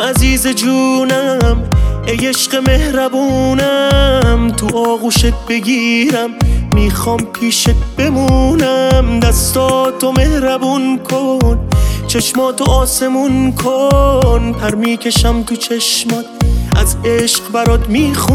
عزیز جونم، ای عشق مهربونم، تو آغوشت بگیرم، میخوام پیشت بمونم. دستاتو مهربون کن، چشماتو آسمون کن، پر میکشم تو چشمات، از عشق برات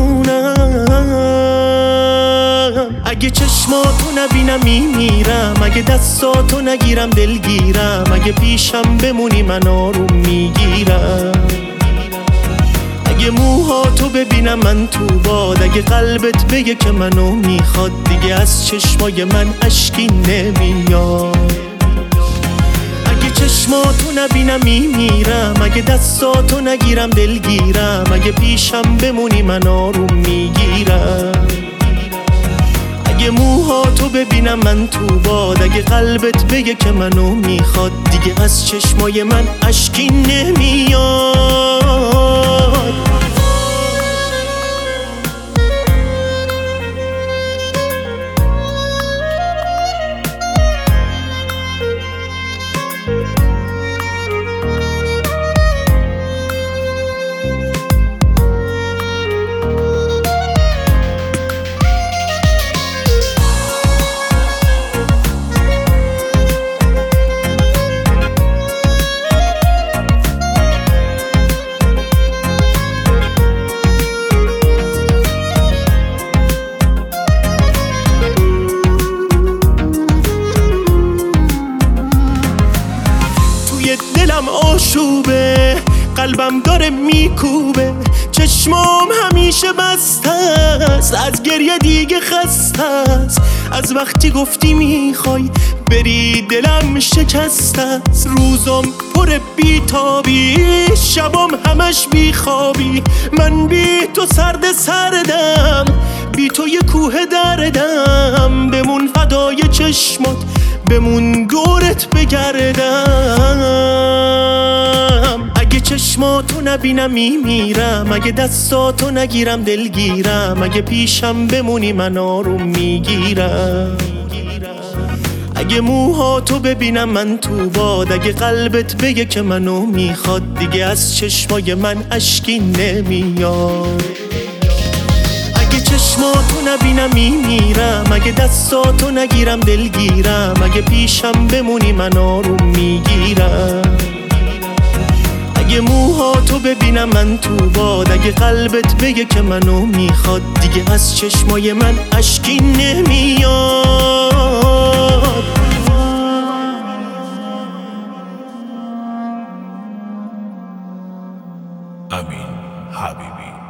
میخونم. اگه چشماتو نبینم میمیرم، اگه دستاتو نگیرم دلگیرم، اگه پیشم بمونی من آروم میگیرم. اگه موهاتو ببینم من تو باد، اگه قلبت بگه که منو میخواد، دیگه از چشمای من اشکی نمیاد. اگه چشماتو نبینم میمیرم، اگه دستاتو نگیرم دلگیرم، اگه پیشم بمونی من آروم میگیرم. اگه موهاتو ببینم من تو باد، اگه قلبت بگه که منو میخواد، دیگه از چشمای من اشکی نمیاد. دلم آشوبه، قلبم داره میکوبه، چشمام همیشه بسته است، از گریه دیگه خسته است. از وقتی گفتی میخوای بری دلم شکسته است. روزام پر بیتابی، شبام همش بیخوابی، من بی تو سردم، بی تو یه کوه دردم. بمون فدای چشمات، بمون دورت بگردم. اگه چشماتو نبینم میمیرم، اگه دستاتو نگیرم دلگیرم، اگه پیشم بمونی من آروم میگیرم. اگه موهاتو ببینم من تو باد، اگه قلبت بگه که منو میخواد، دیگه از چشمای من اشکی نمیاد. اگه چشماتو نبینم میمیرم، اگه دستاتو نگیرم دلگیرم، اگه پیشم بمونی من آروم میگیرم. اگه موهاتو ببینم من تو باد، اگه قلبت بگه که منو میخواد، دیگه از چشمای من اشکی نمیاد. امین حبیبی.